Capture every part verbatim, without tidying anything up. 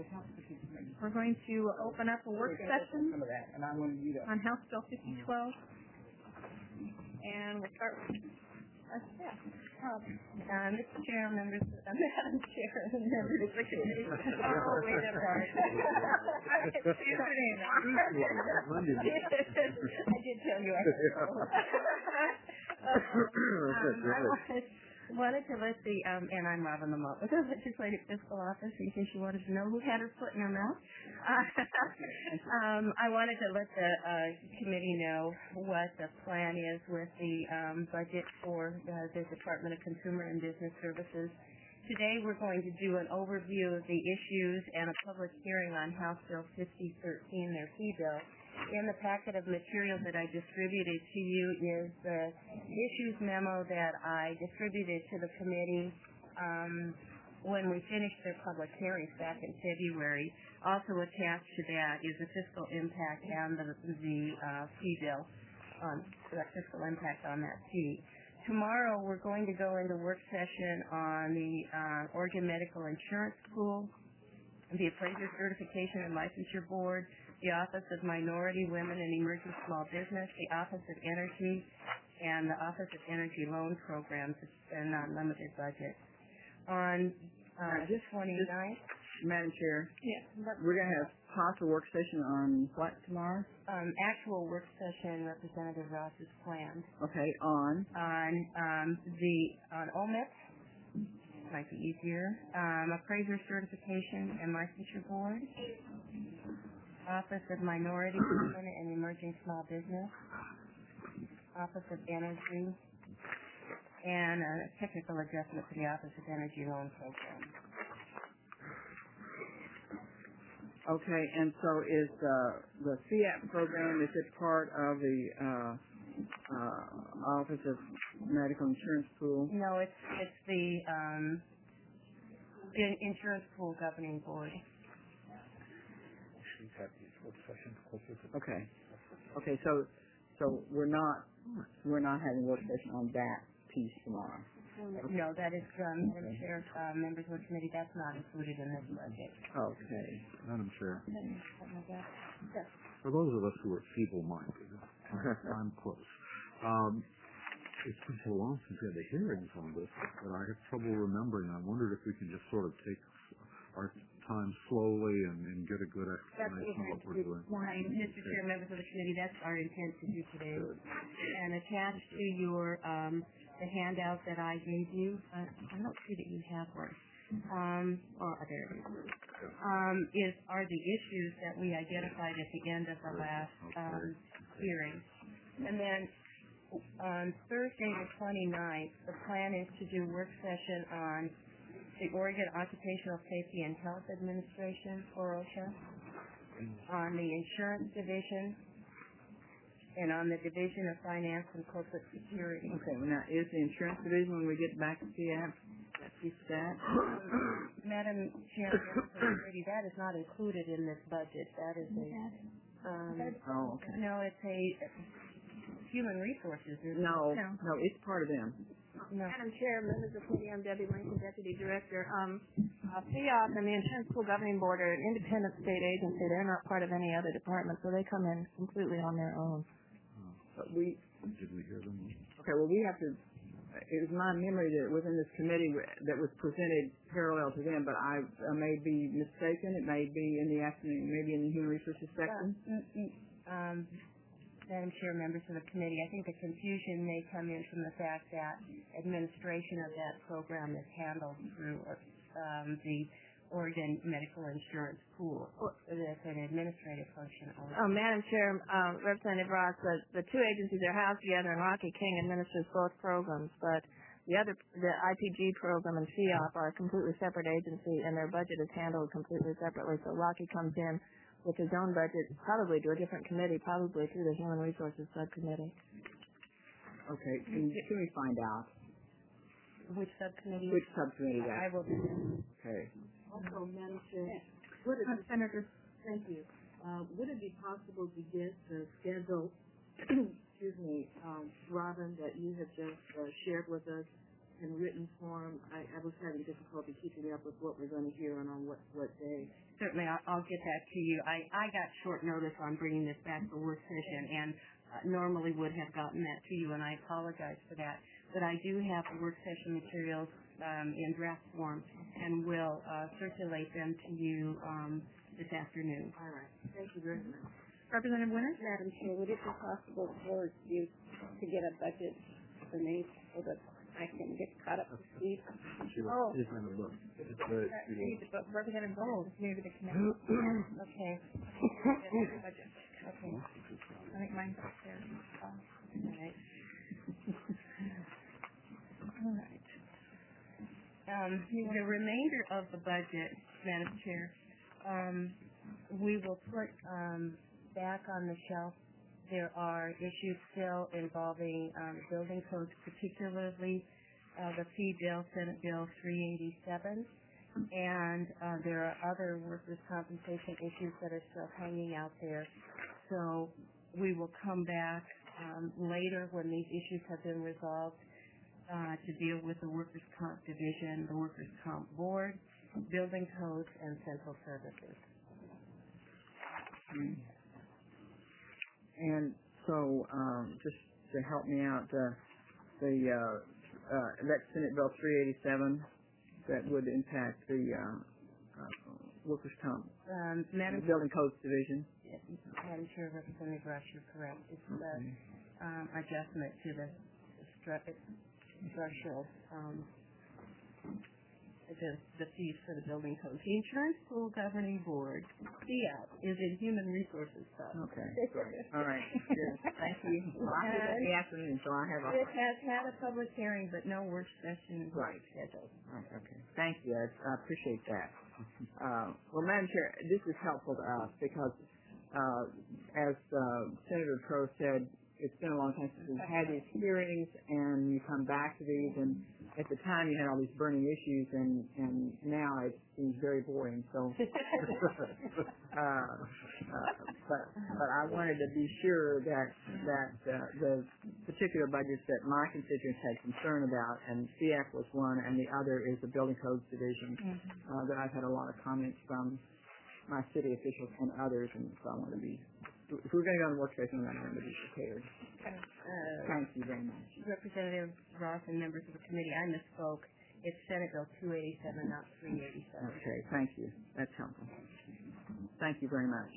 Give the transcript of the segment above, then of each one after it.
We're going to open up a work session on House Bill fifty twelve, and we'll start with our staff. Uh, Mister Chair, members, uh, Madam Chair, members of the committee. Oh, wait a minute. I did tell you I had I wanted to let the, um, and I'm Robin Lamont, with the Legislative Fiscal Office, in case you wanted to know who had her foot in her mouth. um, I wanted to let the uh, committee know what the plan is with the um, budget for uh, the Department of Consumer and Business Services. Today we're going to do an overview of the issues and a public hearing on House Bill fifty thirteen, their fee bill. In the packet of materials that I distributed to you is the issues memo that I distributed to the committee um, when we finished their public hearings back in February. Also attached to that is the fiscal impact and the, the uh, fee bill, um, the fiscal impact on that fee. Tomorrow we're going to go into work session on the uh, Oregon Medical Insurance Pool, the Appraiser Certification and Licensure Board, the Office of Minority, Women, and Emerging Small Business, the Office of Energy, and the Office of Energy Loan Programs, and non-limited budget. On uh, just twenty-ninth, Madam Chair, yeah, we're going to have possible work session on what tomorrow? Um, actual work session, Representative Ross is planned. Okay, on? On um, the on O M I P, might be easier. Um, Appraiser Certification and Licensure Board. Office of Minority, Women, and Emerging Small Business, Office of Energy, and a technical adjustment to the Office of Energy Loan Program. Okay, and so is the the C A P program, is it part of the uh, uh, Office of Medical Insurance Pool? No, it's it's the um, in Insurance Pool Governing Board. Okay. Okay, so so we're not we're not having work session on that piece tomorrow. Okay. No, that is um, Madam Chair, uh, members of the committee. That's not included in this budget. Okay. Madam Chair. Yes. For those of us who are feeble-minded, I'm close. Um, it's been so long since we had the hearings on this that I have trouble remembering. I wondered if we can just sort of take our time slowly and, and get a good explanation of what we're doing. Fine. Mister Chair, members of the committee, that's our intent to do today. Good. And attached to your um, the handout that I gave you, uh, I don't see that you have one. Um, oh, there it is. Um, is are the issues that we identified at the end of the last um, hearing. And then on Thursday the twenty-ninth, the plan is to do work session on the Oregon Occupational Safety and Health Administration, or OSHA, on the Insurance Division, and on the Division of Finance and Corporate Security. Okay, well now, is the Insurance Division, when we get back to C A P, that piece of that? Madam Chair, that is not included in this budget. That is a... Um, oh, okay. No, it's a human resources. No, no, no, it's part of them. No. Madam Chair, members of the committee, I'm Debbie Lincoln, Deputy Director. Um, uh, F I O P and the Insurance Pool Governing Board are an independent state agency. They're not part of any other department, so they come in completely on their own. But we did we hear them? Okay, well, we have to. It was my memory that within this committee that was presented parallel to them, but I, I may be mistaken. It may be in the afternoon, maybe in the Human Resources section. Uh, um, Madam Chair, members of the committee, I think the confusion may come in from the fact that administration of that program is handled through um, the Oregon Medical Insurance Pool. It's an administrative function. Oh, Madam Chair, uh, Representative Ross, the, the two agencies are housed together, and Rocky King administers both programs, but the other, the I P G program and F I O P are a completely separate agency, and their budget is handled completely separately. So Rocky comes in with his own budget, probably to a different committee, probably through the Human Resources Subcommittee. Okay, can, can we find out? Which subcommittee? Which subcommittee that? I will do that. Okay. Also, Madam Chair, would it, uh, Senator, thank you. Uh, would it be possible to get the schedule, excuse me, um, Robin, that you have just uh, shared with us in written form? I, I was having difficulty keeping up with what we're going to hear and on what, what day. Certainly, I'll, I'll get that to you. I, I got short notice on bringing this back for work session, and uh, normally would have gotten that to you, and I apologize for that. But I do have the work session materials um, in draft form, and will uh, circulate them to you um, this afternoon. All right. Thank you very much. Representative Winter? Madam Chair, would it be possible for you to get a budget for me so that I can get caught up to speed? Oh. It's in the book. It's the, Representative Gold, maybe the committee. Okay. Budget. Okay. I think mine's upstairs. All right. All right. Um, the remainder of the budget, Madam Chair, um, we will put um, back on the shelf. There are issues still involving um, building codes, particularly uh, the fee bill, Senate Bill three eighty-seven, and uh, there are other workers' compensation issues that are still hanging out there. So we will come back um, later when these issues have been resolved uh, to deal with the workers' comp division, the workers' comp board, building codes, and central services. And so, um, just to help me out, uh, the uh, uh, that Senate Bill three eighty-seven that would impact the uh, uh, workers' comp, Um, Madam building codes division. Yes, Madam Chair, Representative Rush, you're correct. It's the um, adjustment to the stru- structural, um, the, the fees for the building code. The Insurance Pool Governing Board, C I A, is in Human Resources stuff. Okay. All right. Good. Thank you. Well, I have it in the afternoon, so I have a. It has had a public hearing, but no work session Right. scheduled. Right, okay. Thank you. I, I appreciate that. Uh, well, Madam Chair, this is helpful to us because, uh, as uh, Senator Crow said, it's been a long time since we've had these hearings, and you come back to these, and at the time you had all these burning issues, and, and now it seems very boring. So, uh, uh, but but I wanted to be sure that that uh, the particular budgets that my constituents had concern about, and C F was one, and the other is the Building Codes Division, uh, that I've had a lot of comments from my city officials and others, and so I want to be. If we're going to go on the work session, I want to be prepared. Uh, Thank you very much. Representative Ross and members of the committee, I misspoke. It's Senate Bill two eighty-seven, not three eighty-seven. Okay, thank you. That's helpful. Thank you very much.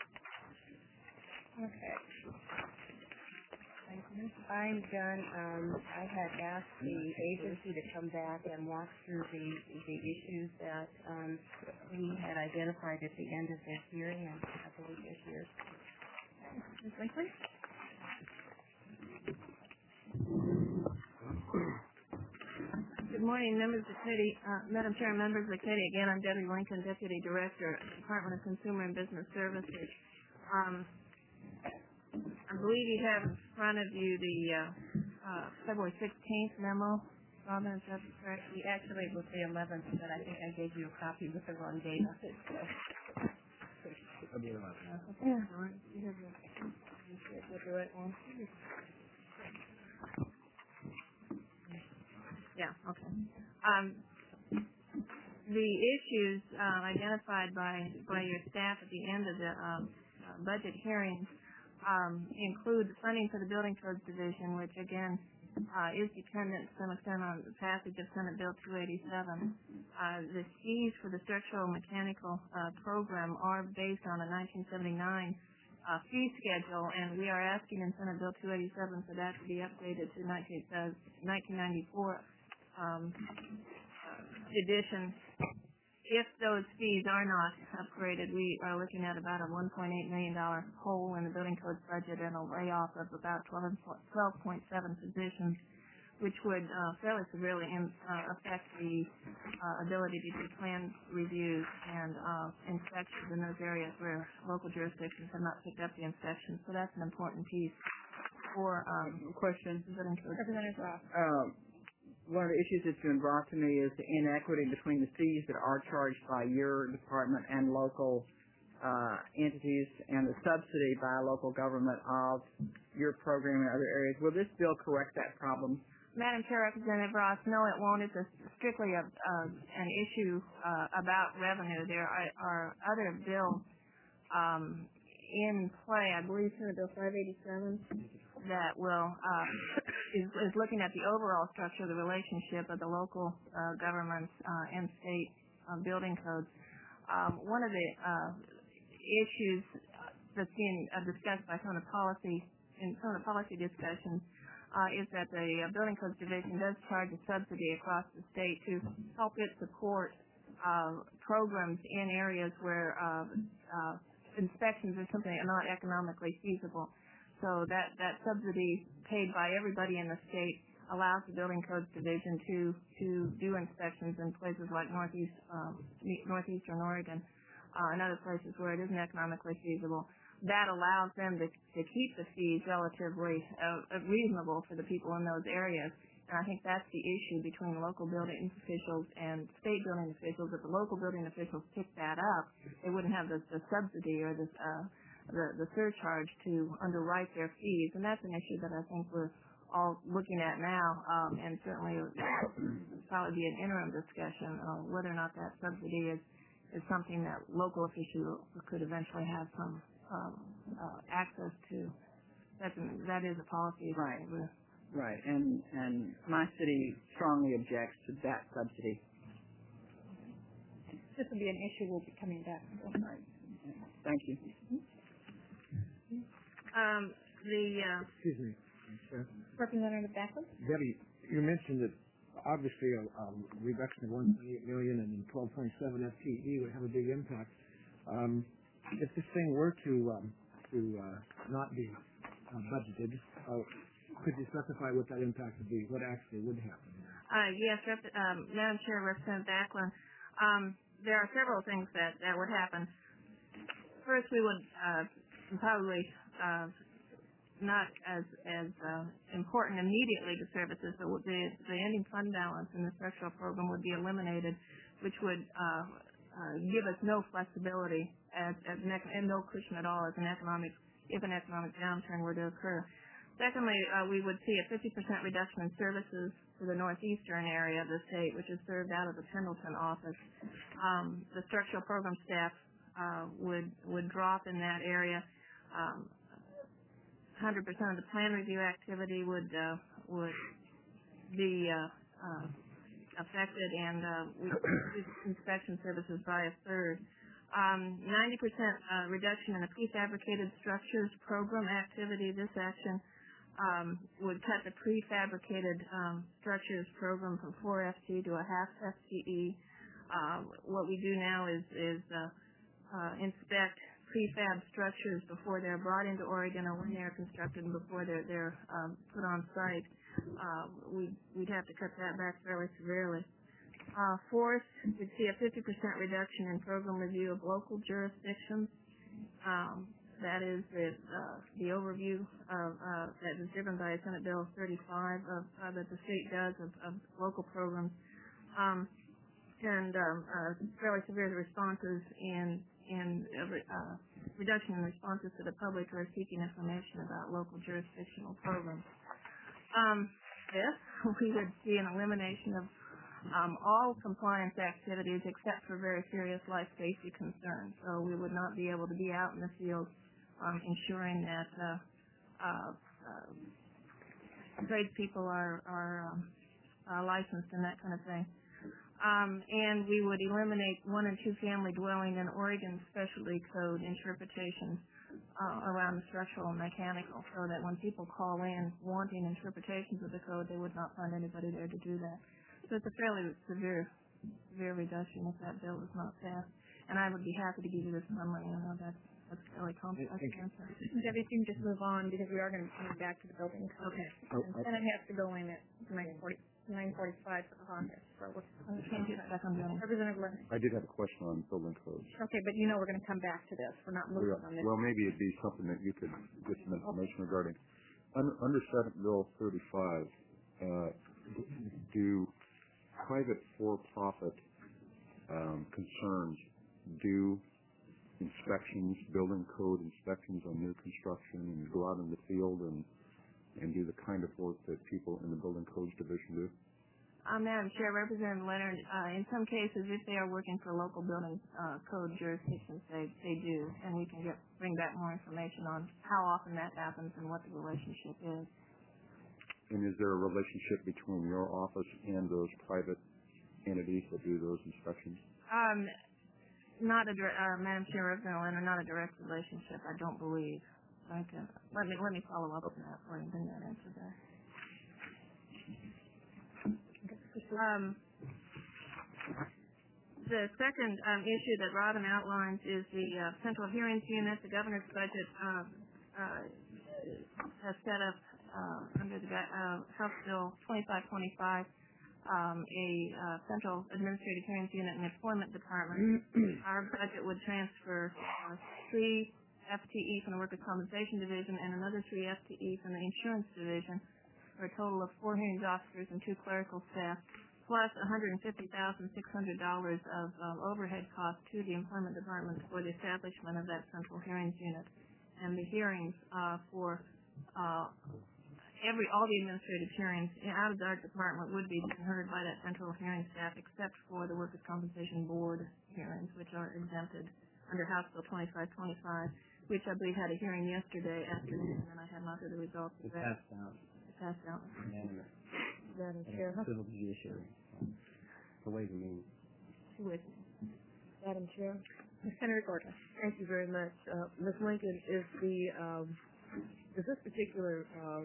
Okay. I'm done. Um, I had asked the agency to come back and walk through the the issues that um, we had identified at the end of their hearing, and I believe they're here. Miz Lincoln? Good morning, members of the committee. Uh, Madam Chair, members of the committee, again, I'm Debbie Lincoln, Deputy Director, Department of Consumer and Business Services. Um, I believe you have in front of you the uh, uh, February sixteenth memo. Robin, is that correct? We actually, it was the eleventh, but I think I gave you a copy with the wrong date on it. So. Uh, yeah. All right. You have the, you have the right one. Yeah, okay. Um, the issues uh, identified by, by your staff at the end of the um, uh, budget hearing um, include the funding for the Building Codes Division, which again uh, is dependent to some extent on the passage of Senate Bill two eighty-seven. Uh, the fees for the structural and mechanical uh, program are based on a nineteen seventy-nine uh, fee schedule, and we are asking in Senate Bill two eighty-seven for that to be updated to nineteen ninety-four um, edition. If those fees are not upgraded, we are looking at about a one point eight million dollars hole in the building codes budget and a layoff of about twelve point seven positions, which would uh, fairly severely in, uh, affect the uh, ability to do plan reviews and uh, inspections in those areas where local jurisdictions have not picked up the inspections. So that's an important piece for um, Question. building codes. Representative Ross. Um, one of the issues that's been brought to me is the inequity between the fees that are charged by your department and local uh, entities and the subsidy by local government of your program in other areas. Will this bill correct that problem? Madam Chair, Representative Ross, no, it won't. It's a, strictly a, uh, an issue uh, about revenue. There are, are other bills um, in play. I believe Senate Bill five eighty-seven that will uh, is, is looking at the overall structure of the relationship of the local uh, governments uh, and state uh, building codes. Um, one of the uh, issues that's being uh, discussed by some of the policy in some of the policy discussions uh, is that the uh, Building Codes Division does charge a subsidy across the state to help it support uh, programs in areas where uh, uh, inspections are simply not economically feasible. So that, that subsidy paid by everybody in the state allows the Building Codes Division to, to do inspections in places like northeast, uh, northeastern Oregon uh, and other places where it isn't economically feasible. That allows them to, to keep the fees relatively uh, reasonable for the people in those areas. And I think that's the issue between local building officials and state building officials. If the local building officials pick that up, they wouldn't have the, the subsidy or this, uh, the, the surcharge to underwrite their fees. And that's an issue that I think we're all looking at now, um, and certainly it would probably be an interim discussion of whether or not that subsidy is, is something that local officials could eventually have some Um, uh, access to. That's an, that is a policy. Right. Right. And and my city strongly objects to that subsidy. This will be an issue we'll be coming back to. Right. Thank you. Um, the uh, excuse me, Chair. Representative Backlund? Debbie, you mentioned that obviously a, a reduction of one point eight million and twelve point seven F T E would have a big impact. Um, If this thing were to um, to uh, not be uh, budgeted, uh, could you specify what that impact would be? What actually would happen? uh, yes, Rep, um, Madam Chair, Representative Backlund, um, there are several things that, that would happen. First, we would uh, probably uh, not as as uh, important immediately to services, but the the ending fund balance in the structural program would be eliminated, which would uh, uh, give us no flexibility as, as an, and no cushion at all as an economic, if an economic downturn were to occur. Secondly, uh, we would see a fifty percent reduction in services to the northeastern area of the state, which is served out of the Pendleton office. Um, the structural program staff uh, would would drop in that area. Um, one hundred percent of the plan review activity would uh, would be uh, uh, affected, and uh, we reduce inspection services by a third. Um, ninety percent uh, reduction in the prefabricated structures program activity. This action um, would cut the prefabricated um, structures program from four F T to a half F T E. Uh, what we do now is, is uh, uh, inspect prefab structures before they're brought into Oregon or when they're constructed and before they're, they're um, put on site. Uh, we, we'd have to cut that back fairly severely. Uh, fourth, we'd see a fifty percent reduction in program review of local jurisdictions. Um, that is the, uh, the overview of, uh, that is driven by Senate Bill thirty-five of, uh, that the state does of, of local programs. Um, and um, uh, fairly severe responses in, in uh, reduction in responses to the public who are seeking information about local jurisdictional programs. Um, fifth, we would see an elimination of Um, all compliance activities except for very serious life safety concerns. So we would not be able to be out in the field um, ensuring that uh, uh, uh, tradespeople are, are um, uh, licensed and that kind of thing. Um, and we would eliminate one and two family dwelling in Oregon specialty code interpretations uh, around the structural and mechanical, so that when people call in wanting interpretations of the code, they would not find anybody there to do that. So it's a fairly severe, severe reduction if that bill is not passed. And I would be happy to give you this summary. I know that's, that's fairly complex answer. Debbie, if you can just move on, because we are going to be coming back to the building code. Okay. Oh, And Senate has to go in at nine forty, nine forty-five for Congress. So we're, I can't do that back on building. Representative Lennon. I did have a question on building codes. Okay, but you know we're going to come back to this. We're not moving Well, on this. well, maybe it'd be something that you could get some information regarding. Under, under Senate Bill thirty-five, uh, do private for-profit um, concerns do inspections, building code inspections on new construction, and go out in the field and and do the kind of work that people in the Building Codes Division do? Uh, Madam Chair, Representative Leonard, uh, in some cases, if they are working for local building uh, code jurisdictions, they, they do, and we can get, bring back more information on how often that happens and what the relationship is. And is there a relationship between your office and those private entities that do those inspections? Um, not a direct, uh, Madam Chair, Representative Leonard, not a direct relationship, I don't believe. I can, let me let me follow up on that for you and bring that answer back. Um, the second um, issue that Robin outlines is the uh, Central Hearings Unit. The governor's budget uh, uh, has set up uh, under the uh, House Bill twenty-five twenty-five um, a uh, Central Administrative Hearings Unit in the Employment Department. Our budget would transfer uh, three F T E from the Workers' Compensation Division and another three F T E from the Insurance Division, for a total of four hearings officers and two clerical staff, plus one hundred fifty thousand six hundred dollars of um, overhead costs to the Employment Department for the establishment of that Central Hearings Unit. And the hearings uh, for uh, every all the administrative hearings out of our department would be heard by that Central Hearing staff, except for the Workers' Compensation Board hearings, which are exempted under House Bill twenty-five twenty-five, which I believe had a hearing yesterday afternoon, and I have not heard the results of that. Passed out. Passed out. Unanimous. Madam Chair. Civil judiciary. The Ways and Means. With Madam Chair. Senator Gordon. Thank you very much. Uh, Miz Lincoln, is the um, is this particular uh,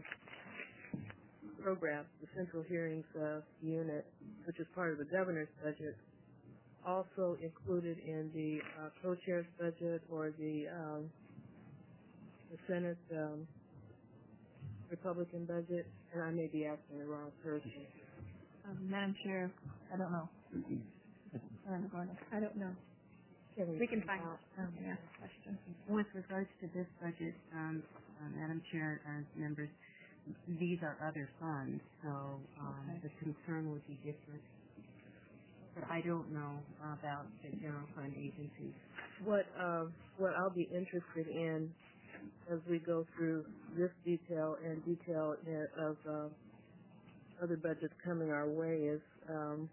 program, the Central Hearings uh, Unit, which is part of the governor's budget, also included in the uh, co-chair's budget or the um, the Senate um, Republican budget? And I may be asking the wrong person. Um, Madam Chair, I don't know. Senator Gordon. I don't know. Can we can find out. Um, yeah, question. With regards to this budget, um, uh, Madam Chair and members, these are other funds, so um, Okay. the concern would be different. But I don't know about the general fund agencies. What uh, what I'll be interested in as we go through this detail and detail in, of uh, other budgets coming our way is um,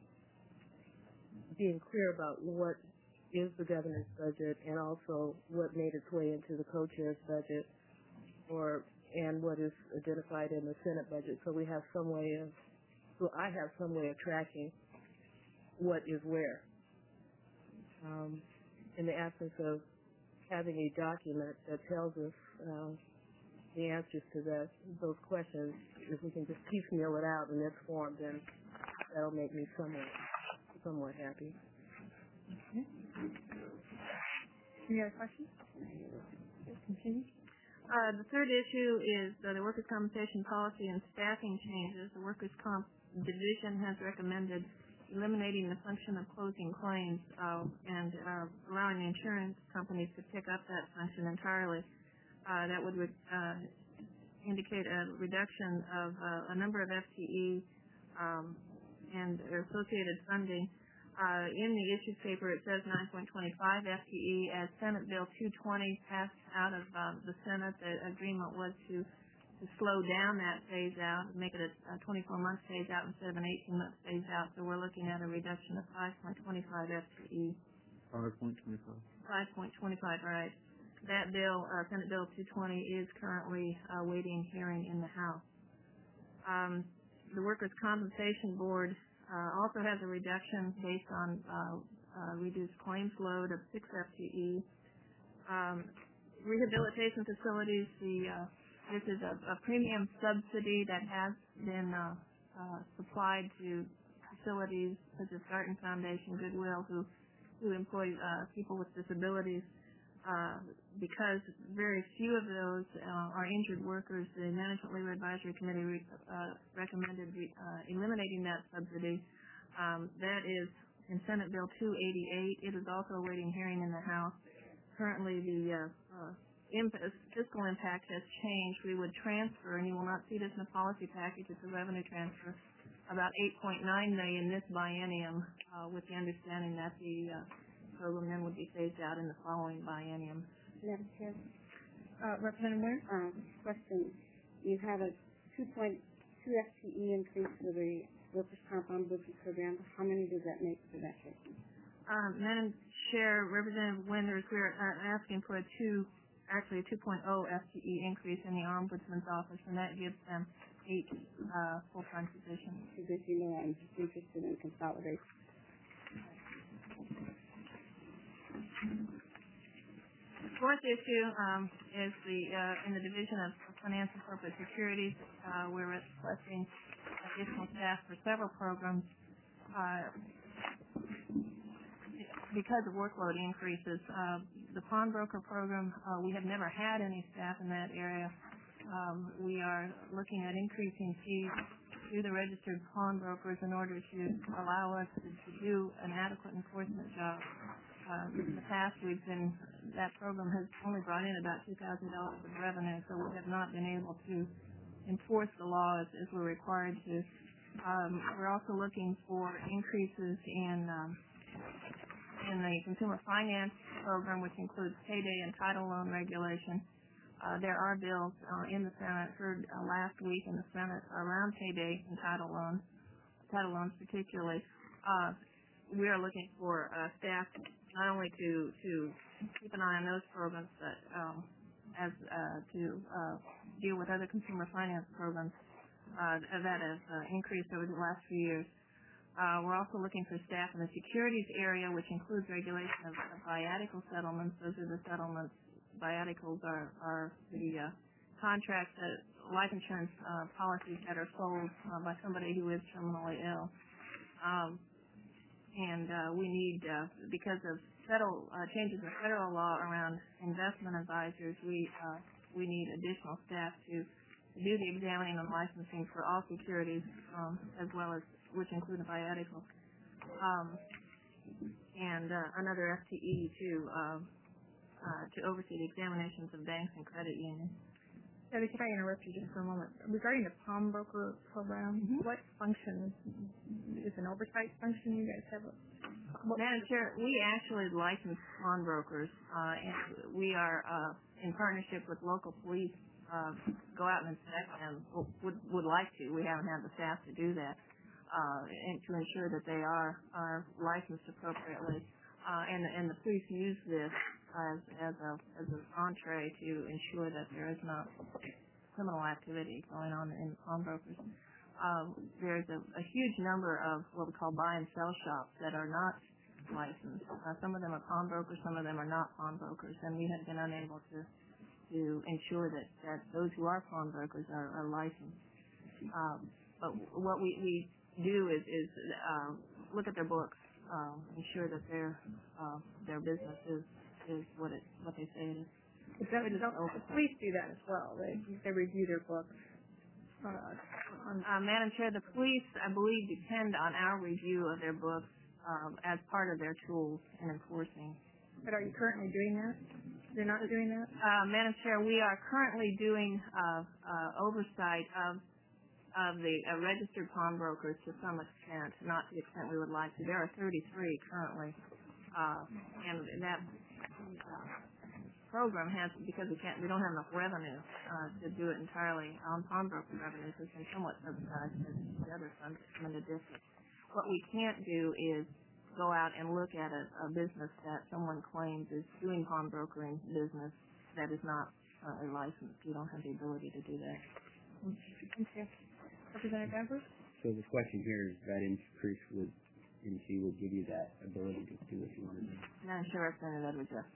being clear about what is the governor's budget and also what made its way into the co-chair's budget, or and what is identified in the Senate budget. So we have some way of, so I have some way of tracking what is where. Um, in the absence of having a document that tells us uh, the answers to that, those questions, if we can just piecemeal it out in this form, then that'll make me somewhat, somewhat happy. Okay. Any other questions? Continue. Uh, the third issue is uh, the workers' compensation policy and staffing changes. The workers' comp division has recommended eliminating the function of closing claims uh, and uh, allowing the insurance companies to pick up that function entirely. Uh, that would re- uh, indicate a reduction of uh, a number of F T E um, and associated funding. Uh, in the issued paper, it says nine point two five F T E. As Senate Bill two twenty passed out of um, the Senate, the agreement was to, to slow down that phase out, make it a, a twenty-four month phase out instead of an eighteen month phase out. So we're looking at a reduction of five point two five F T E. five point two five. five point two five, right. That bill, uh, Senate Bill two twenty, is currently uh, waiting hearing in the House. Um, the Workers' Compensation Board Uh, also has a reduction based on uh, uh, reduced claims load of six F T E. Um, rehabilitation facilities, the uh, this is a, a premium subsidy that has been uh, uh, supplied to facilities such as Garten Foundation, Goodwill, who who employ uh, people with disabilities. Uh, because very few of those uh, are injured workers, the Management Labor Advisory Committee re- uh, recommended re- uh, eliminating that subsidy. Um, that is in Senate Bill two eighty-eight. It is also awaiting hearing in the House. Currently, the uh, uh, imp- fiscal impact has changed. We would transfer, and you will not see this in the policy package, it's a revenue transfer, about eight point nine million dollars this biennium, uh, with the understanding that the uh, program then would be phased out in the following biennium. Madam Chair. Uh, Representative Ware? Um, question. you have a two point two F T E increase for the workers' comp ombudsman program. How many does that make for that person? Um, Madam Chair, Representative Winters, we're uh, asking for a two, actually a two point oh F T E increase in the ombudsman's office, and that gives them eight uh, full-time positions. Because as you know, I'm just interested in consolidation. Fourth issue um, is the uh, in the division of finance and corporate securities. Uh, we're requesting additional staff for several programs uh, because of workload increases. Uh, the pawnbroker program, uh, we have never had any staff in that area. Um, we are looking at increasing fees to the registered pawnbrokers in order to allow us to, to do an adequate enforcement job. Uh, in the past, we've been that program has only brought in about two thousand dollars of revenue, so we have not been able to enforce the law as, as we're required to. Um, we're also looking for increases in um, in the consumer finance program, which includes payday and title loan regulation. Uh, there are bills uh, in the Senate, heard uh, last week in the Senate around payday and title loans, title loans particularly. Uh, we are looking for uh, staff not only to to keep an eye on those programs, but um, as uh, to uh, deal with other consumer finance programs uh, that have uh, increased over the last few years. Uh, we're also looking for staff in the securities area, which includes regulation of, of biatical settlements. Those are the settlements. Biaticals are, are the uh, contracts, that, life insurance uh, policies that are sold uh, by somebody who is terminally ill. Um, and uh, we need, uh, because of federal uh, changes in federal law around investment advisors, we uh, we need additional staff to do the examining and licensing for all securities, um, as well as which include the biatical, um, and uh, another F T E to uh, uh, to oversee the examinations of banks and credit unions. Debbie, could I interrupt you just for a moment? Regarding the pawnbroker program, mm-hmm. what function is an oversight function you guys have? A, Madam Chair, we actually license pawnbrokers, uh, and we are uh, in partnership with local police. Uh, go out and inspect them. Would would like to. We haven't had the staff to do that, uh, and to ensure that they are are licensed appropriately. Uh, and and the police use this as as a as an entree to ensure that there is not criminal activity going on in the pawnbrokers. Uh, there's a, a huge number of what we call buy and sell shops that are not licensed. Uh, some of them are pawnbrokers, some of them are not pawnbrokers, and we have been unable to to ensure that, that those who are pawnbrokers are, are licensed. Um, but what we, we do is, is uh, look at their books, uh, ensure that their uh, their business is, is what it what they say it is. But that, the police do that as well. They they review their books. Uh, on, uh, Madam Chair, the police, I believe, depend on our review of their books um, as part of their tools in enforcing. But are you currently doing that? You're not doing that? Uh, Madam Chair, we are currently doing uh, uh, oversight of of the uh, registered pawnbrokers to some extent, not to the extent we would like to. There are thirty-three currently, uh, and that uh, program has, because we can't, we don't have enough revenue uh, to do it entirely on pawnbroker revenues. It's been somewhat subsidized as the other funds come into district. What we can't do is go out and look at a, a business that someone claims is doing pawnbrokering business that is not uh, licensed. We don't have the ability to do that. Thank you. Representative Evers? So the question here is that increase would, M C would give you that ability to do what you want to do. Madam Chair, Representative Edwards, yes.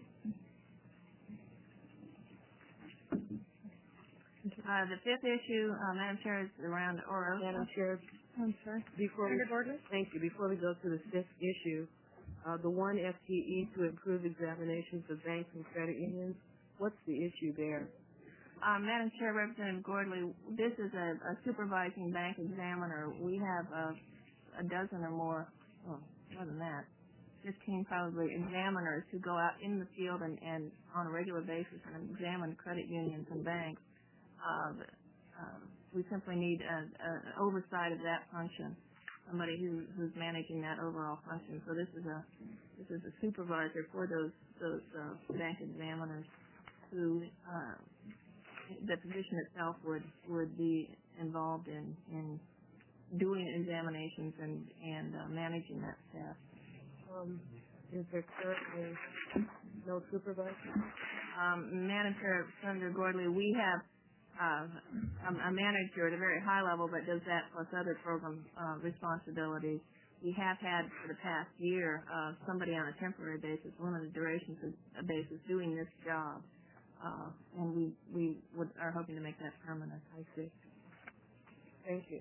Uh, the fifth issue, uh, Madam Chair, is around O R O. Madam Chair, I'm sorry. Before we, Gordon? thank you. Before we go to the fifth issue, uh, the one F T E to improve examinations of banks and credit unions, what's the issue there? Uh, Madam Chair, Representative Gordley, this is a, a supervising bank examiner. We have uh, a dozen or more, well, more than that, fifteen probably, examiners who go out in the field and, and on a regular basis and examine credit unions and banks. Uh, uh, we simply need an oversight of that function, somebody who, who's managing that overall function. So this is a this is a supervisor for those those uh, bank examiners who uh, the position itself would would be involved in in doing examinations and and uh, managing that staff. Um, is there currently no supervisor? Um, Manager Senator Gordley, we have uh, a, a manager at a very high level that does that plus other program uh, responsibilities. We have had for the past year uh, somebody on a temporary basis, limited duration basis, doing this job, uh, and we we would, are hoping to make that permanent. I see. Thank you.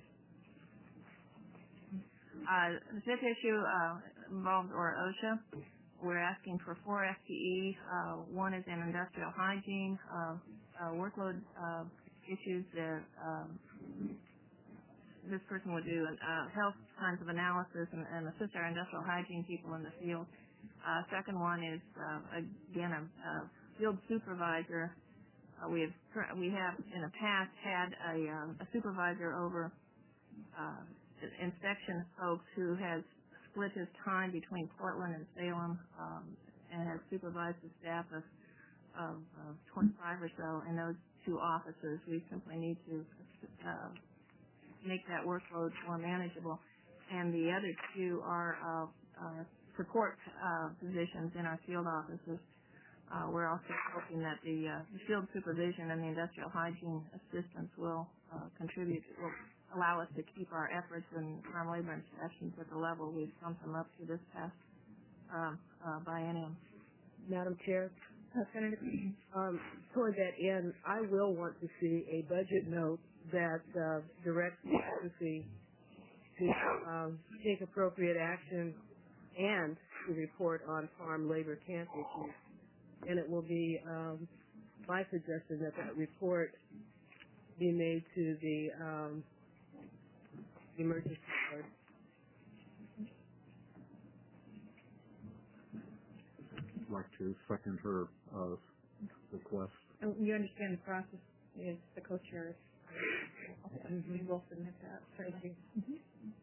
Uh, the fifth issue uh, involves O R OSHA. We're asking for four F T E. Uh, one is in industrial hygiene, uh, uh, workload uh, issues that um, this person would do uh, health kinds of analysis and, and assist our industrial hygiene people in the field. Uh, second one is, uh, again, a, a field supervisor. Uh, we have we have in the past had a, uh, a supervisor over uh, inspection folks who has split his time between Portland and Salem um, and has supervised the staff of, of, of twenty-five or so in those two offices. We simply need to uh, make that workload more manageable. And the other two are uh, uh, support uh, positions in our field offices. Uh, we're also hoping that the, uh, the field supervision and the industrial hygiene assistance will uh, contribute, will allow us to keep our efforts in farm labor inspections at the level we've bumped them up to this past um, uh, biennium. Madam Chair, uh, Senator, um, toward that end, I will want to see a budget note that uh, directs the agency to um, take appropriate action and to report on farm labor camp issues. And it will be um, my suggestion that that report be made to the um, emergency board. I'd like to second her uh, request. And you understand the process is the co-chairs. Okay. Mm-hmm. We will submit that. Thank you. Mm-hmm.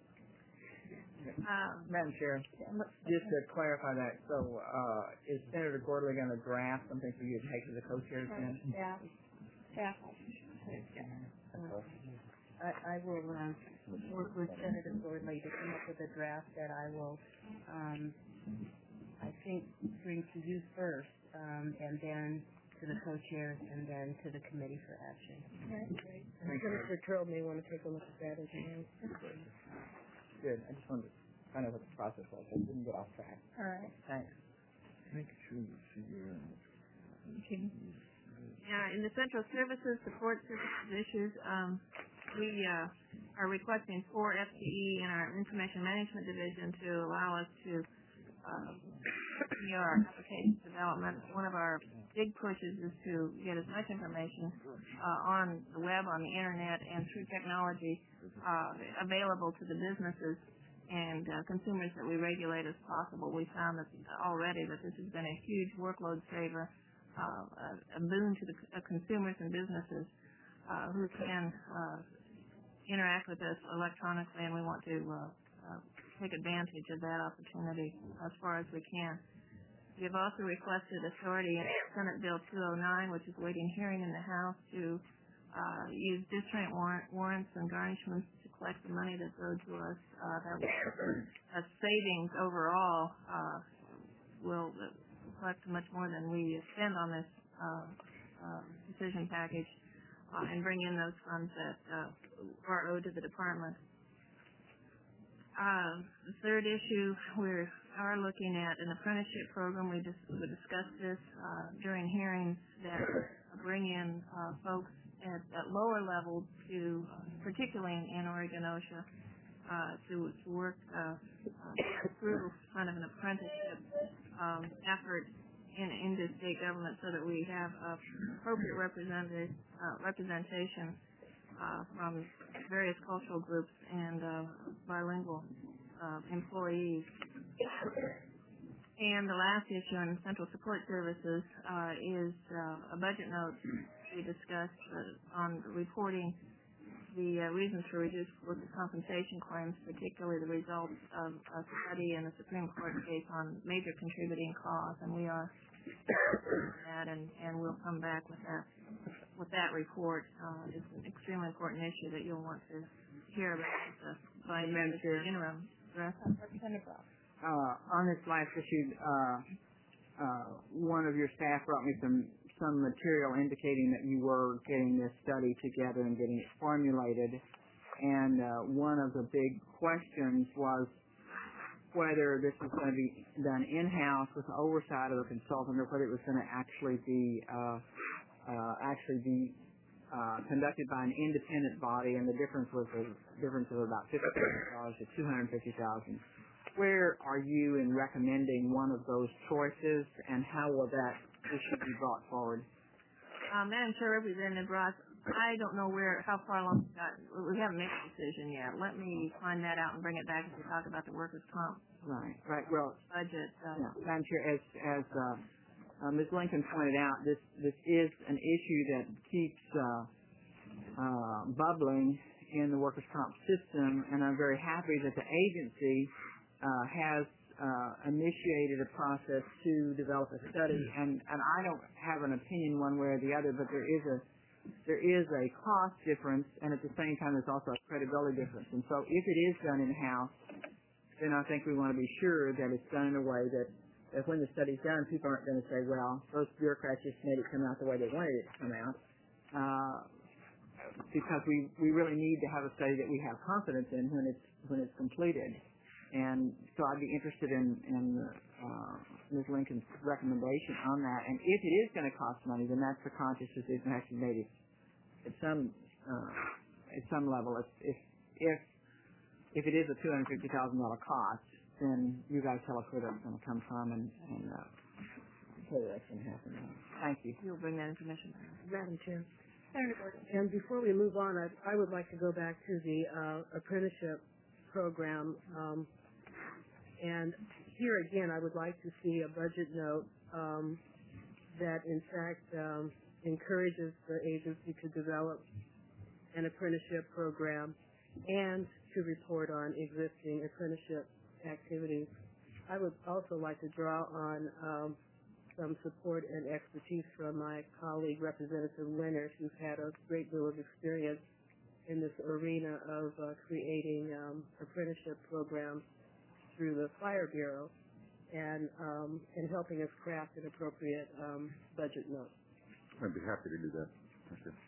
Um, Madam Chair, just to clarify that, so uh, is Senator Gordley going to draft something for you to take to the co-chairs then? Yeah. Yeah. Uh, I, I will uh, work with Senator Gordley to come up with a draft that I will, um, I think, bring to you first, um, and then to the co-chairs, and then to the committee for action. Okay, great. Senator Turl may want to take a look at that as well. Good. I just wanted to find out what the process was. I didn't get off track. All right. Thanks. Make sure you figure out. Okay. Uh, in the central services support services issues, um, we uh, are requesting four F T E in our information management division to allow us to uh, continue our application development. One of our big pushes is to get as much information uh, on the web, on the internet, and through technology uh, available to the businesses and uh, consumers that we regulate as possible. We found that already that this has been a huge workload saver, uh, a, a boon to the uh, consumers and businesses uh, who can uh, interact with us electronically, and we want to uh, uh, take advantage of that opportunity as far as we can. We have also requested authority in Senate Bill two oh nine, which is waiting hearing in the House, to uh, use district warrant, warrants and garnishments to collect the money that's owed to us. Uh, that uh, savings overall uh, will collect much more than we spend on this uh, uh, decision package uh, and bring in those funds that uh, are owed to the department. Uh, the third issue, we are looking at an apprenticeship program. We just we discussed this uh, during hearings that bring in uh, folks at, at lower levels to, uh, particularly in, in Oregon OSHA, uh, to, to work uh, uh, through kind of an apprenticeship um, effort in, into state government so that we have uh, appropriate represented, uh, representation uh, from various cultural groups and uh, bilingual uh, employees. And the last issue in central support services uh, is uh, a budget note we discussed uh, on reporting the uh, reasons for reduced workers' compensation claims, particularly the results of a study in the Supreme Court case on major contributing cause, and we are that, and, and we'll come back with that with that report uh, is an extremely important issue that you'll want to hear about the by the interim. Representative Ross. Uh, on this last issue, uh, uh, one of your staff brought me some some material indicating that you were getting this study together and getting it formulated. And uh, one of the big questions was whether this was going to be done in-house with the oversight of a consultant, or whether it was going to actually be uh, uh, actually be uh, conducted by an independent body, and the difference was a difference of about fifty thousand dollars to two hundred fifty thousand dollars. Where are you in recommending one of those choices, and how will that issue be brought forward? Uh, Madam Chair, Representative Ross, I don't know where, how far along we got. We haven't made a decision yet. Let me find that out and bring it back as we talk about the workers' comp Right, right. Well, budget. Uh, yeah, Madam Chair, as as uh, uh, Miz Lincoln pointed out, this this is an issue that keeps uh, uh, bubbling in the workers' comp system, and I'm very happy that the agency uh, has uh, initiated a process to develop a study. And and I don't have an opinion one way or the other, but there is a there is a cost difference, and at the same time, there's also a credibility difference. And so, if it is done in house, then I think we want to be sure that it's done in a way that, that when the study's done, people aren't going to say, well, those bureaucrats just made it come out the way they wanted it to come out. Uh, because we, we really need to have a study that we have confidence in when it's when it's completed. And so I'd be interested in, in uh, Miz Lincoln's recommendation on that. And if it is going to cost money, then that's a conscious decision that has to be made at some uh, at some level. If if if If it is a two hundred fifty thousand dollars cost, then you guys tell us where that's going to come from, and, and uh, whether that's going to happen. Thank you. You'll bring that information back. Madam Chair. And before we move on, I, I would like to go back to the uh, apprenticeship program. Um, and here again, I would like to see a budget note um, that, in fact, um, encourages the agency to develop an apprenticeship program and to report on existing apprenticeship activities. I would also like to draw on um, some support and expertise from my colleague, Representative Leonard, who's had a great deal of experience in this arena of uh, creating um, apprenticeship programs through the Fire Bureau and um, and helping us craft an appropriate um, budget note. I'd be happy to do that. Thank you.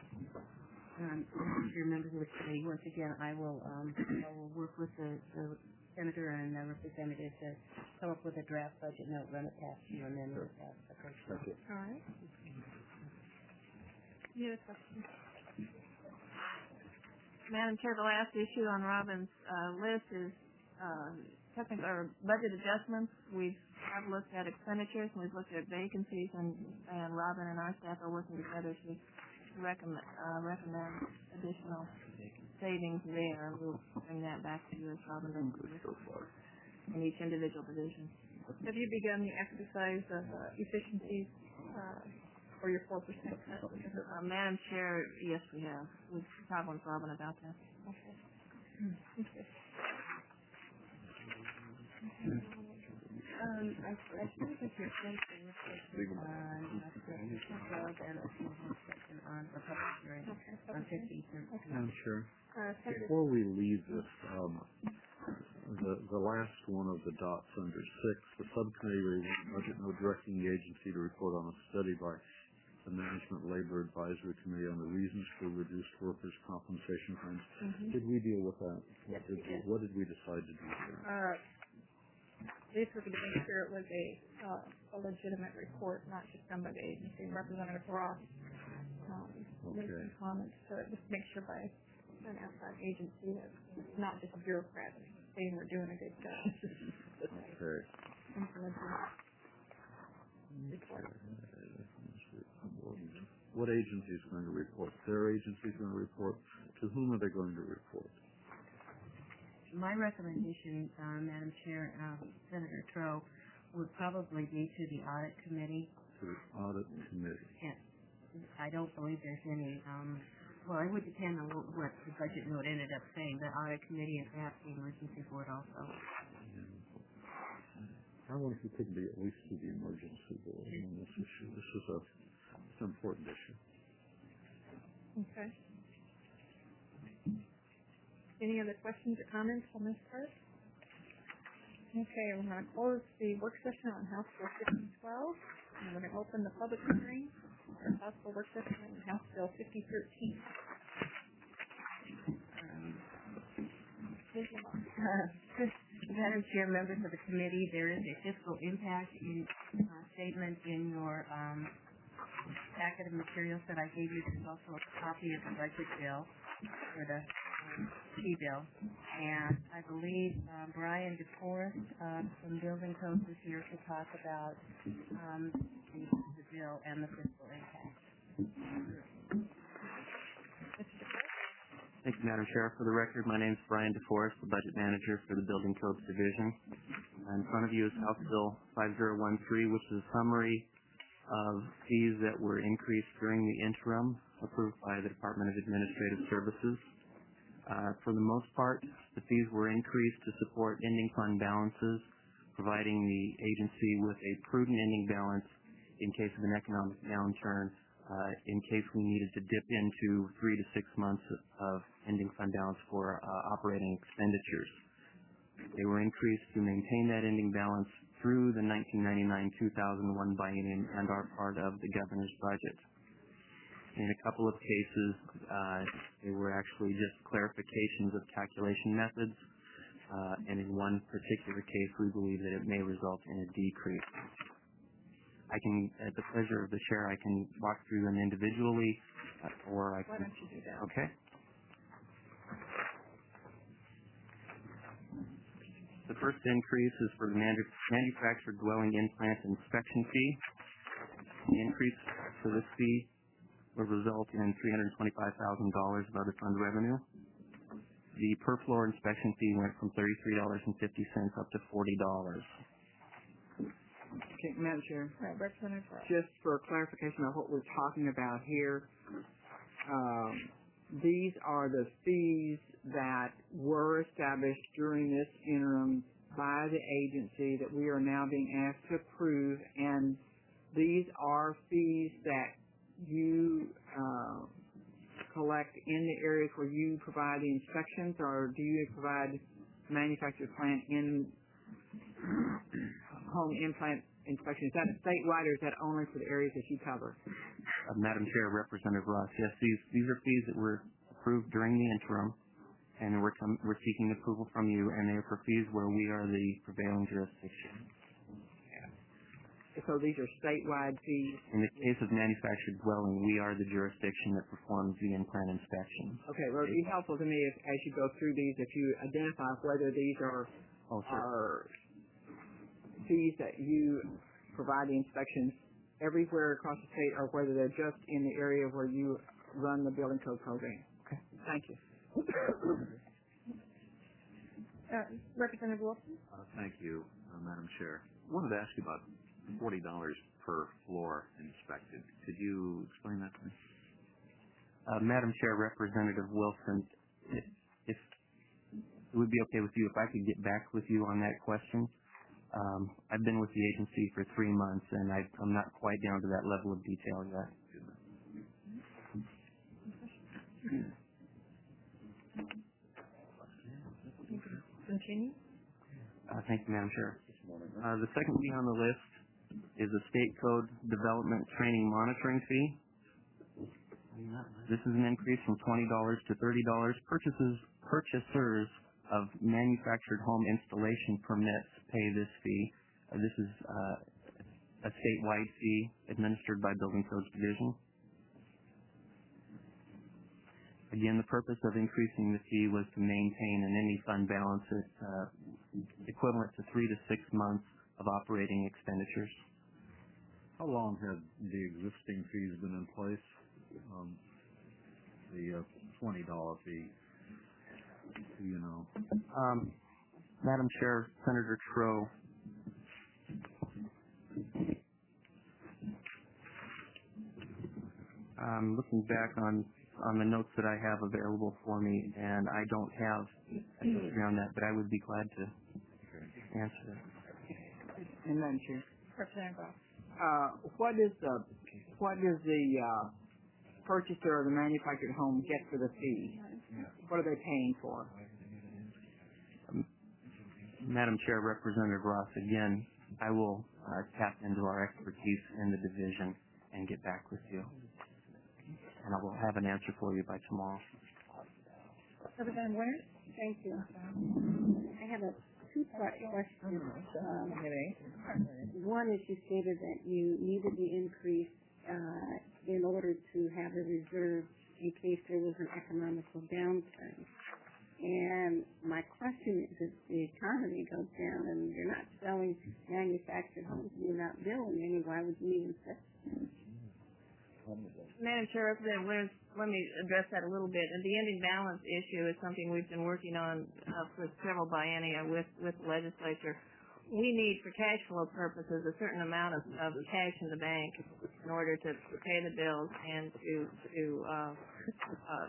Um, Dear members of the committee, once again, I will um, I will work with the, the senator and the representative to come up with a draft budget note, run it past you, and then we'll have a question. Thank you. All right. You have a question? Madam Chair, the last issue on Robin's uh, list is uh, technical or budget adjustments. We've have looked at expenditures, and we've looked at vacancies, and, and Robin and our staff are working together to recommend uh, recommend additional savings there. We'll bring that back to you as Robin does in each individual division. Have you begun the exercise of uh, efficiencies uh, for your four percent cut? Uh, Madam Chair, yes, we have. We've talked with Robin about that. Okay. Thank you. Um, I, I think that your thinking on uh, the twelve and a section on the public hearing Okay. on fifteenth. Madam Chair, Uh, Senator- before we leave this, um, the the last one of the dots under six, the subcommittee reviewed budget note directing the agency to report on a study by the Management Labor Advisory Committee on the reasons for reduced workers' compensation claims. Mhm. Did we deal with that? Yes, What did we did. What did we decide to do there? Uh, basically to make sure it was a, uh, a legitimate report, not just done by the agency. Representative Ross um, made Okay. some comments to just make sure by an outside agency that it's not just bureaucrats saying we're doing a good job. Okay. Implementing report. What agency is going to report? Their agency is going to report. To whom are they going to report? My recommendation, uh, Madam Chair, uh, Senator Troe, would probably be to the audit committee. To the audit committee. And I don't believe there's any, um, well, it would depend on what, what the budget note ended up saying, the audit committee and perhaps the emergency board also. I wonder if we could be at least to the emergency board on this issue. This is a it's an important issue. Okay. Any other questions or comments on this part? Okay, we're going to close the work session on House Bill fifty twelve, and we're going to open the public hearing for House Bill work session on House Bill fifty thirteen. Madam Chair, members of the committee, there is a fiscal impact in, uh, statement in your um, packet of materials that I gave you. There's also a copy of the budget bill for the um, T bill. And I believe uh, Brian DeForest uh, from Building Codes is here to talk about um, the, the bill and the fiscal impact. Thank you, Madam Chair. For the record, my name is Brian DeForest, the Budget Manager for the Building Codes Division. In front of you is House Bill five zero one three, which is a summary of fees that were increased during the interim approved by the Department of Administrative Services. Uh, for the most part, the fees were increased to support ending fund balances, providing the agency with a prudent ending balance in case of an economic downturn, uh, in case we needed to dip into three to six months of ending fund balance for uh, operating expenditures. They were increased to maintain that ending balance through the nineteen ninety-nine two thousand one biennium and are part of the governor's budget. In a couple of cases, uh, they were actually just clarifications of calculation methods, uh, and in one particular case, we believe that it may result in a decrease. I can, at the pleasure of the chair, I can walk through them individually, uh, or I can. Why don't you do that? Okay. The first increase is for the manu- manufactured dwelling implant inspection fee. The increase for this fee will result in three hundred twenty-five thousand dollars of other fund revenue. The per floor inspection fee went from thirty-three dollars and fifty cents up to forty dollars. Okay, Madam Chair. Right, Representative Ross. Just for clarification of what we're talking about here, um, these are the fees that were established during this interim by the agency that we are now being asked to approve, and these are fees that you uh, collect in the areas where you provide the inspections, or do you provide manufactured plant in home implant inspection? Is that statewide, or is that only for the areas that you cover? Uh, Madam Chair, Representative Ross, yes, these these are fees that were approved during the interim, and we're com- we're seeking approval from you, and they are for fees where we are the prevailing jurisdiction. So these are statewide fees? In the case of manufactured dwelling, we are the jurisdiction that performs the in-plant inspection. Okay, well, it'd be helpful to me if, as you go through these, if you identify whether these are, oh, sure. are fees that you provide the inspections everywhere across the state, or whether they're just in the area where you run the building code program. Okay. Thank you. Uh, Representative Wilson? Uh, thank you, uh, Madam Chair. I wanted to ask you about forty dollars per floor inspected. Could you explain that to me? Uh, Madam Chair, Representative Wilson, if, if it would be okay with you if I could get back with you on that question. Um, I've been with the agency for three months, and I, I'm not quite down to that level of detail yet. Continue. Uh, thank you, Madam Chair. Uh, the second fee on the list is a state code development training monitoring fee. This is an increase from twenty dollars to thirty dollars. Purchases, purchasers of manufactured home installation permits pay this fee. Uh, this is uh, a statewide fee administered by Building Codes Division. Again, the purpose of increasing the fee was to maintain an ending fund balance at, uh, equivalent to three to six months of operating expenditures. How long have the existing fees been in place? Um, the uh, twenty dollar fee, you know. Um, Madam Chair, Senator Troe. I'm looking back on, on the notes that I have available for me, and I don't have a history on that, but I would be glad to answer that. And Madam Chair. Representative Ross. Uh, what is the what is the uh, purchaser of the manufactured home get for the fee? What are they paying for? Um, Madam Chair, Representative Ross, again, I will uh, tap into our expertise in the division and get back with you. And I will have an answer for you by tomorrow. Representative Winter? Thank you. I have a two-part question. Um, one is you stated that you needed the increase uh, in order to have a reserve in case there was an economical downturn. And my question is, if the economy goes down and you're not selling manufactured homes, you're not building any, why would you even sell? Madam Chair, Representative Winters, let me address that a little bit. And the ending balance issue is something we've been working on uh, for several biennia with, with the legislature. We need, for cash flow purposes, a certain amount of, of cash in the bank in order to, to pay the bills and to, to uh, uh,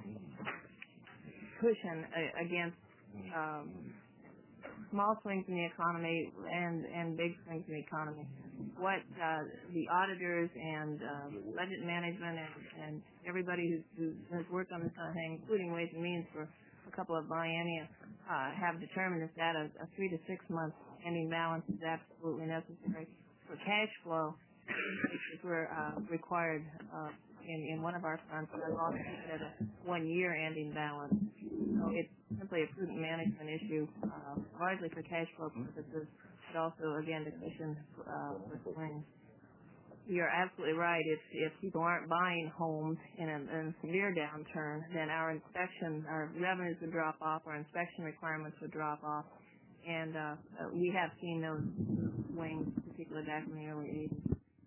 cushion a- against um, small swings in the economy and, and big swings in the economy. What uh, the auditors and uh, budget management and, and everybody who's, who has worked on this kind of thing, including Ways and Means for a couple of biennia, uh, have determined is that a, a three to six month ending balance is absolutely necessary. For cash flow, we're uh, required uh, in, in one of our funds, I've also said a one year ending balance. So it's simply a prudent management issue, uh, largely for cash flow purposes, but also, again, to cushion uh, for swings. You're absolutely right. If, if people aren't buying homes in a, in a severe downturn, then our inspection, our revenues would drop off, our inspection requirements would drop off, and uh, we have seen those swings, particularly back in the early eighties.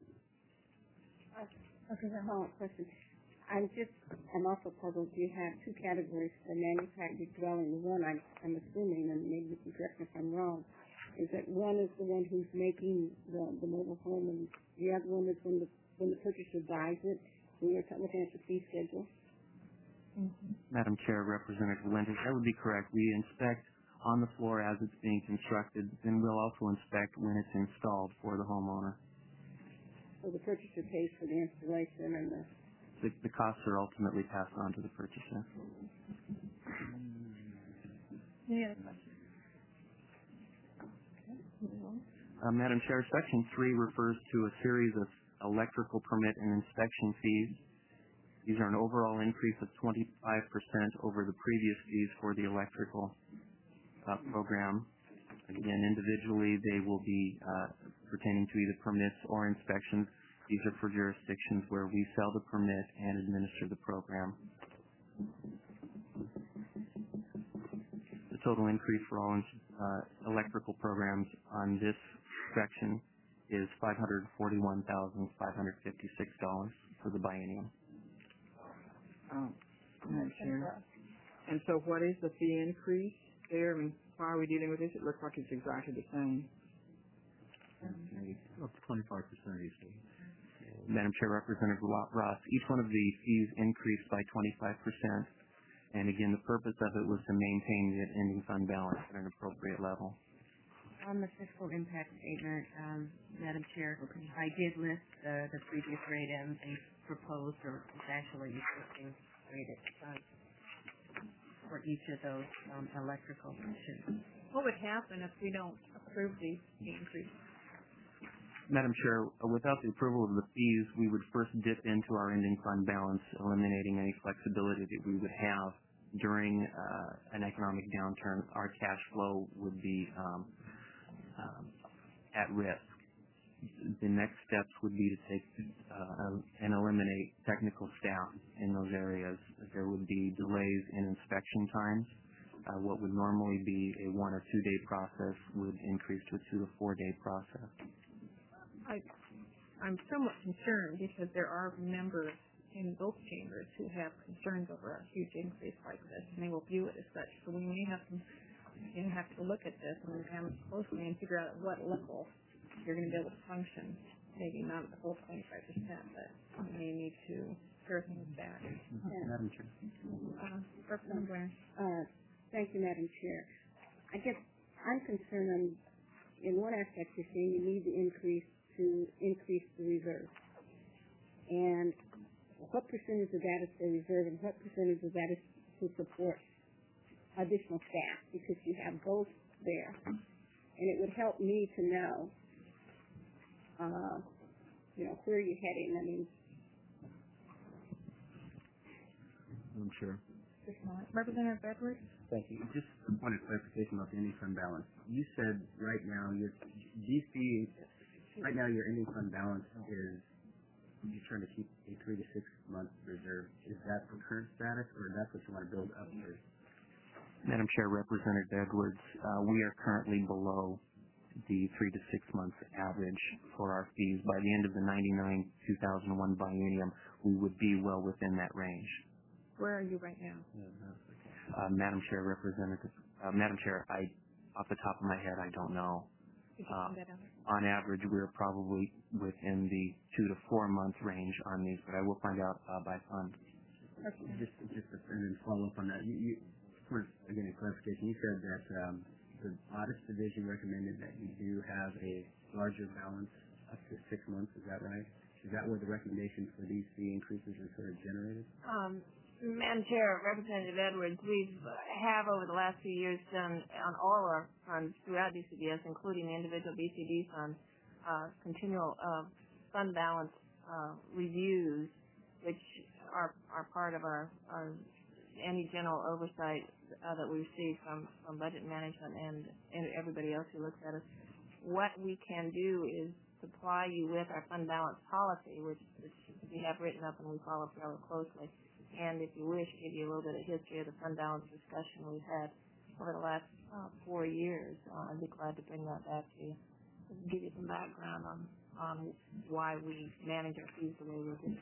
Okay, a follow-up question. I'm just, I'm also puzzled. You have two categories for manufactured dwelling. One, I'm, I'm assuming, and maybe you can correct me if I'm wrong, is that one is the one who's making the, the mobile home, and the other one is when the when the purchaser buys it. We were looking at the fee schedule. Mm-hmm. Madam Chair, Representative Winters, that would be correct. We inspect on the floor as it's being constructed, then we'll also inspect when it's installed for the homeowner. So the purchaser pays for the installation and the The, the costs are ultimately passed on to the purchaser. Any other questions? Uh, Madam Chair, Section three refers to a series of electrical permit and inspection fees. These are an overall increase of twenty-five percent over the previous fees for the electrical uh, program. Again, individually, they will be uh, pertaining to either permits or inspections. These are for jurisdictions where we sell the permit and administer the program. The total increase for all uh, electrical programs on this section is five hundred forty-one thousand five hundred fifty-six dollars for the biennium. Oh, Madam Chair. And so what is the fee increase there? I mean, why are we dealing with this? It looks like it's exactly the same. Up to twenty-five percent, you see. Madam Chair, Representative Ross, each one of the fees increased by twenty-five percent. And again, the purpose of it was to maintain the ending fund balance at an appropriate level. On the fiscal impact statement, um, Madam Chair, okay. I did list uh, the previous rate and the proposed or actually existing rate uh, for each of those um, electrical sections. What would happen if we don't approve the increase? Madam Chair, without the approval of the fees, we would first dip into our ending fund balance, eliminating any flexibility that we would have during uh, an economic downturn. Our cash flow would be um, um, at risk. The next steps would be to take uh, and eliminate technical staff in those areas. There would be delays in inspection times. Uh, what would normally be a one or two day process would increase to a two to four day process. I, I'm somewhat concerned because there are members in both chambers who have concerns over a huge increase like this, and they will view it as such. So we may have to, you know, have to look at this and examine it closely and figure out at what level you're going to be able to function. Maybe not the whole twenty-five percent, but you may need to pare things back. Mm-hmm. Madam Chair. Uh, Representative Blair. Uh, thank you, Madam Chair. I guess I'm concerned on, in one aspect, you're saying you need the increase to increase the reserve. And what percentage of that is for reserve and what percentage of that is to support additional staff, because you have both there. And it would help me to know, uh, you know, where you're heading. I mean, I'm sure. Representative Edwards? Thank you. Just a point of clarification about the ending fund balance. You said right now your D C, right now your ending fund balance is you're trying to keep a three to six month reserve. Is that the current status, or that's what you want to build up to? Madam Chair, Representative Edwards, uh, we are currently below the three to six months average for our fees. By the end of the ninety-nine two thousand one biennium, we would be well within that range. Where are you right now? Uh, Madam Chair, Representative, uh, Madam Chair, I, off the top of my head, I don't know. Uh, on average, we're probably within the two to four month range on these, but I will find out uh, by fund. Okay. Just, just to, and then follow up on that. You, you, for, again, a clarification. You said that um, the audit division recommended that you do have a larger balance up to six months. Is that right? Is that where the recommendation for these fee increases are sort of generated? Um, Madam Chair, Representative Edwards, we have over the last few years done on all our funds throughout D C B S, including the individual B C D funds, uh, continual uh, fund balance uh, reviews, which are are part of our, our any general oversight uh, that we receive from, from budget management and, and everybody else who looks at us. What we can do is supply you with our fund balance policy, which, which we have written up and we follow fairly closely. And if you wish, give you a little bit of history of the fund balance discussion we've had over the last uh, four years. Uh, I'd be glad to bring that back to you, give you some background on, on why we manage our fees the way we do.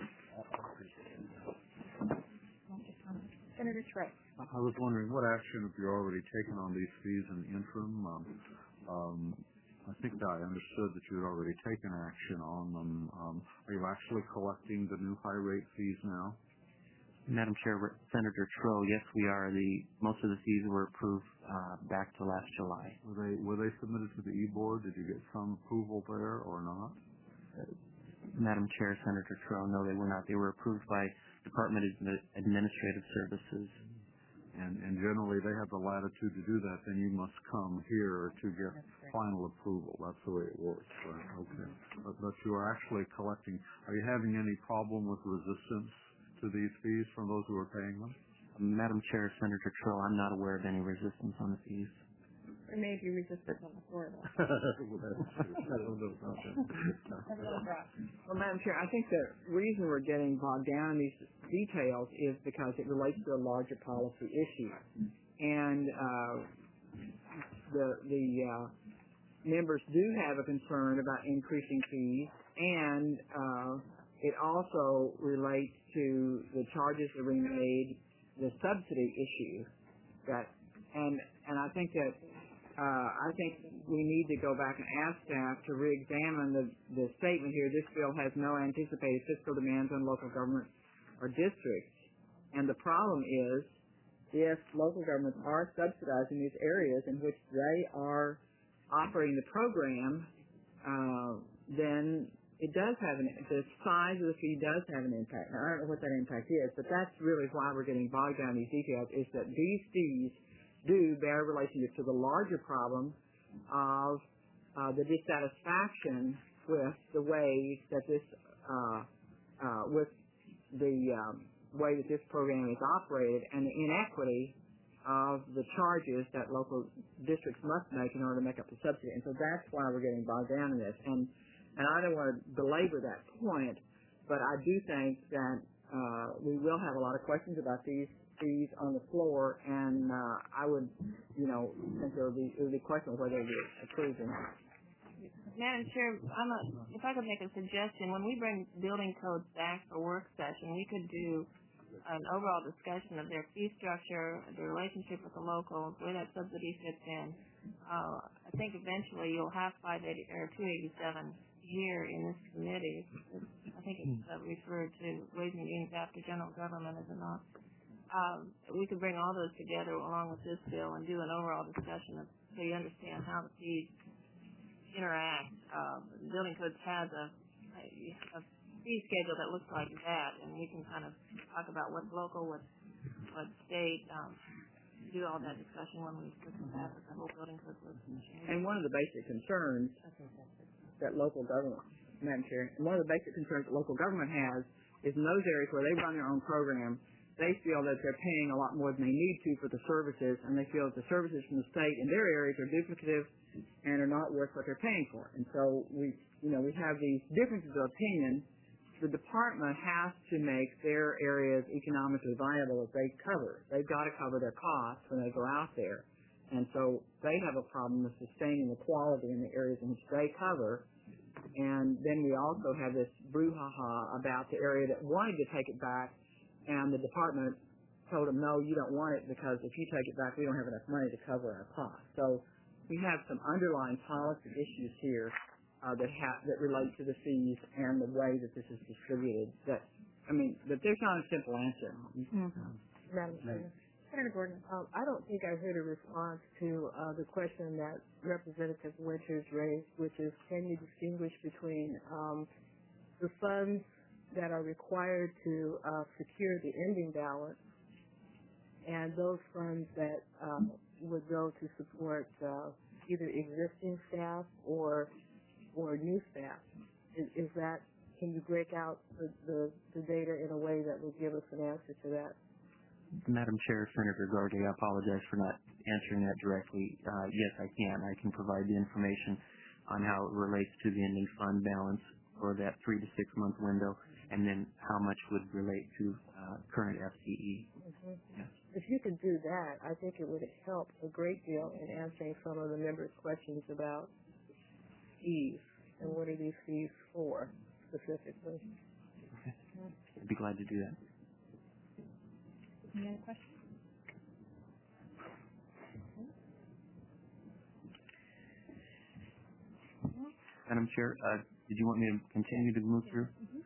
Senator Trey. I was wondering, what action have you already taken on these fees in the interim? Um, um, I think that I understood that you had already taken action on them. Um, are you actually collecting the new high rate fees now? Madam Chair, Senator Trudeau, yes, we are. The most of the fees were approved uh, back to last July. Were they were they submitted to the e-board? Did you get some approval there or not? Uh, Madam Chair, Senator Trudeau, no, they were not. They were approved by Department of Administrative Services. And, and generally, they have the latitude to do that. Then you must come here to get final approval. That's the way it works, right? Okay. But, but you are actually collecting. Are you having any problem with resistance to these fees from those who are paying them? Madam Chair, Senator Trudeau, I'm not aware of any resistance on the fees. There may be resistance on the floor. Well, Madam Chair, I think the reason we're getting bogged down in these details is because it relates to a larger policy issue. And uh, the, the uh, members do have a concern about increasing fees, and uh, it also relates to the charges that we made, the subsidy issue. That, and and I think that uh, I think we need to go back and ask staff to re-examine the, the statement here. This bill has no anticipated fiscal demands on local governments or districts. And the problem is, if local governments are subsidizing these areas in which they are operating the program, uh, then it does have an, the size of the fee does have an impact. Now, I don't know what that impact is, but that's really why we're getting bogged down in these details, is that these fees do bear relationship to the larger problem of uh, the dissatisfaction with the way that this, uh, uh, with the um, way that this program is operated and the inequity of the charges that local districts must make in order to make up the subsidy. And so that's why we're getting bogged down in this. And And I don't want to belabor that point, but I do think that uh, we will have a lot of questions about these fees on the floor, and uh, I would, you know, think there would be it would be questionable whether they would be approved or not. Madam Chair, I'm a, if I could make a suggestion, when we bring building codes back for work session, we could do an overall discussion of their fee structure, their relationship with the locals, where that subsidy fits in. Uh, I think eventually you'll have five eighty or two eighty-seven here in this committee. It's, I think it's uh, referred to Ways and Means after general government, is it not? Um, we could bring all those together along with this bill and do an overall discussion of, so you understand how the fees interact. Uh, building codes has a, a, a fee schedule that looks like that, and we can kind of talk about what's local, what's what state. Um, do all that discussion when we look at that with the whole building code association. And one of the basic concerns that local government, Madam Chair, and one of the basic concerns that local government has is in those areas where they run their own program, they feel that they're paying a lot more than they need to for the services, and they feel that the services from the state in their areas are duplicative and are not worth what they're paying for. And so we, you know, we have these differences of opinion. The department has to make their areas economically viable as they cover. They've got to cover their costs when they go out there. And so they have a problem with sustaining the quality in the areas in which they cover. And then we also have this brouhaha about the area that wanted to take it back, and the department told them, no, you don't want it because if you take it back, we don't have enough money to cover our costs. So we have some underlying policy issues here Uh, that ha- that relate to the fees and the way that this is distributed. That I mean, that there's not a simple answer. Mm-hmm. Madam Chair. Senator Gordon. Um, I don't think I heard a response to uh, the question that Representative Winters raised, which is, can you distinguish between um, the funds that are required to uh, secure the ending balance and those funds that um, would go to support uh, either existing staff or or new staff? Is, is that, can you break out the, the, the data in a way that will give us an answer to that? Madam Chair, Senator Gardy, I apologize for not answering that directly. Uh, yes, I can. I can provide the information on how it relates to the ending fund balance for that three to six month window, and then how much would relate to uh, current F T E. Mm-hmm. Yes. If you could do that, I think it would help a great deal in answering some of the members' questions about fees and what are these fees for specifically. Okay. I'd be glad to do that. Any other questions? Madam Chair, uh, did you want me to continue to move through? Mm-hmm.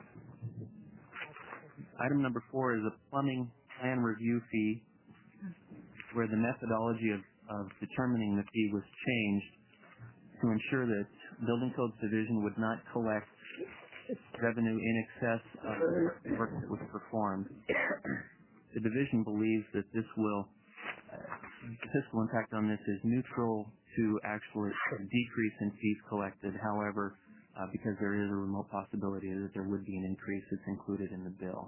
Item number four is a plumbing plan review fee, where the methodology of, of determining the fee was changed to ensure that Building Codes Division would not collect revenue in excess of the work that was performed. The division believes that this will, uh, the fiscal impact on this is neutral to actually a decrease in fees collected. However, uh, because there is a remote possibility that there would be an increase, it's included in the bill.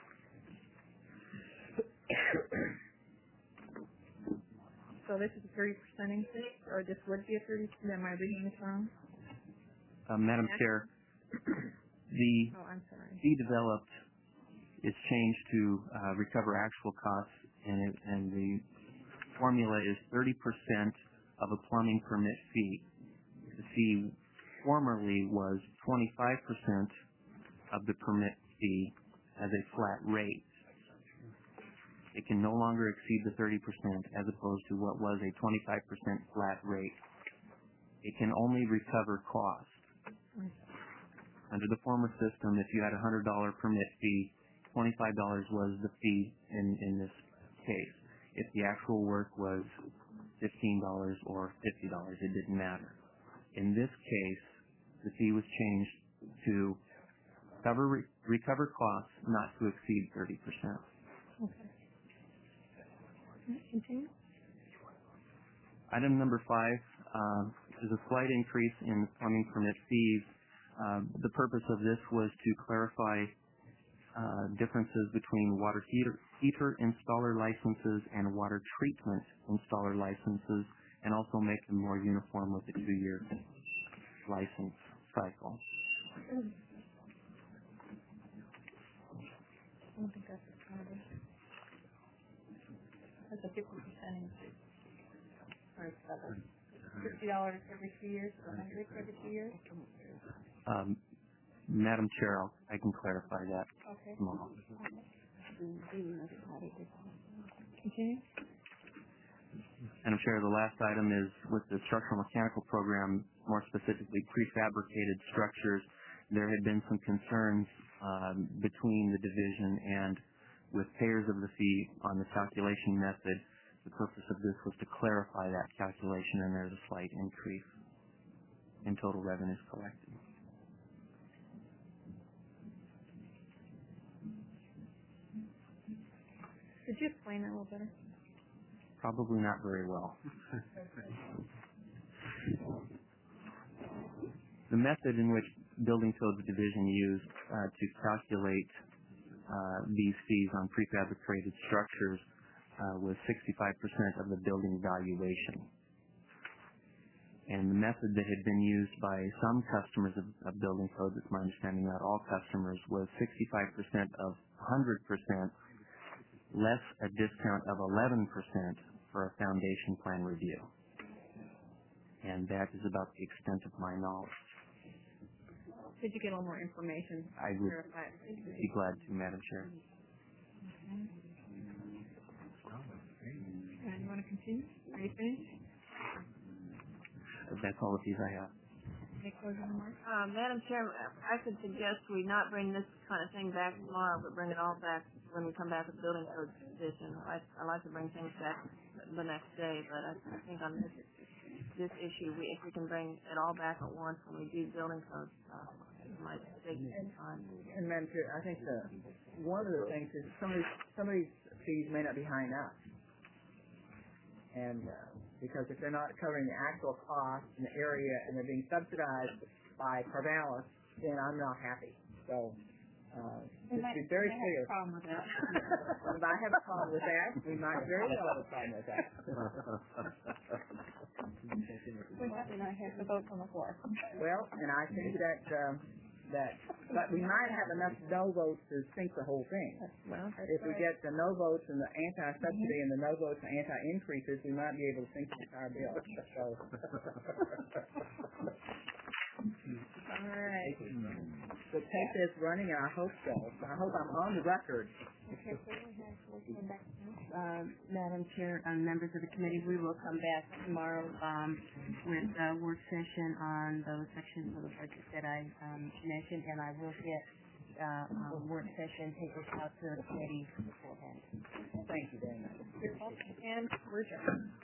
So this is a thirty percent increase, or this would be a thirty percent? Am I reading this wrong? Uh, Madam Chair, the oh, I'm sorry. fee developed is changed to uh, recover actual costs, and, it, and the formula is thirty percent of a plumbing permit fee. The fee formerly was twenty-five percent of the permit fee as a flat rate. It can no longer exceed the thirty percent as opposed to what was a twenty-five percent flat rate. It can only recover cost. Under the former system, if you had a one hundred dollars permit fee, twenty-five dollars was the fee in, in this case. If the actual work was fifteen dollars or fifty dollars, it didn't matter. In this case, the fee was changed to cover re- recover costs not to exceed thirty percent. Okay. Continue. Item number five uh, is a slight increase in plumbing permit fees. Uh, the purpose of this was to clarify uh, differences between water heater, heater installer licenses and water treatment installer licenses, and also make them more uniform with the two-year license cycle. I don't think that's a problem. That's a fifty percent increase. Or fifty dollars every two years, or a hundred every two years. Um, Madam Chair, I'll, I can clarify that Okay. tomorrow. Continue. Madam Chair, the last item is with the structural mechanical program, more specifically prefabricated structures. There had been some concerns um, between the division and with payers of the fee on the calculation method. The purpose of this was to clarify that calculation, and there's a slight increase in total revenues collected. Could you explain that a little better? Probably not very well. The method in which Building Codes Division used uh, to calculate uh, these fees on prefabricated structures uh, was sixty-five percent of the building valuation. And the method that had been used by some customers of, of building codes, it's my understanding not all customers, was sixty-five percent of one hundred percent less a discount of eleven percent for a foundation plan review. And that is about the extent of my knowledge. Could you get a little more information? I would Verify it? be glad to, Madam Chair. And you want to continue? Are you finished? That's all the fees I have. Any closing remarks? Uh, Madam Chair, I could suggest we not bring this kind of thing back tomorrow, but bring it all back when we come back with building code position. I, I like to bring things back the next day, but I, I think on this this issue, we, if we can bring it all back at once when we do building code stuff, it might take some time. And Madam Chair, I think the one of the things is some of these some of these fees may not be high enough, and uh, because if they're not covering the actual cost in the area and they're being subsidized by Corvallis, then I'm not happy. So. Uh, just might, be very might clear. have a problem with that. If I have a problem with that, we might very well have a problem with that. We have to not have the vote on the floor. Well, and I think that um, that, but we might have enough no votes to sink the whole thing. Well, if we get the no votes and the anti-subsidy mm-hmm. and the no votes and anti-increases, we might be able to sink the entire bill. So. All right. The tape is running, and I hope so. I hope I'm on the record. Okay, so we have, we'll come back. Uh, Madam Chair, um, members of the committee, we will come back tomorrow um, with a work session on those sections of the budget that I um, mentioned, and I will get uh, a work session papers out to the committee beforehand. Thank you very much. And we're adjourned.